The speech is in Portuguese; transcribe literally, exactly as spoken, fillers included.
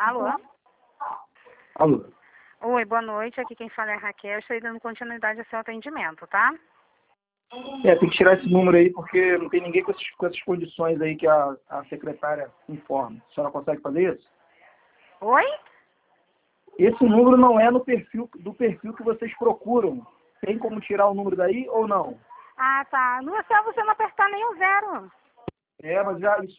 Alô? Alô? Oi, boa noite. Aqui quem fala é a Raquel. Estou dando continuidade ao seu atendimento, tá? É, tem que tirar esse número aí, porque não tem ninguém com, esses, com essas condições aí que a, a secretária informa. A senhora consegue fazer isso? Oi? Esse número não é no perfil, do perfil que vocês procuram. Tem como tirar o número daí ou não? Ah, tá. Não é só você não apertar nem o zero. É, mas já, isso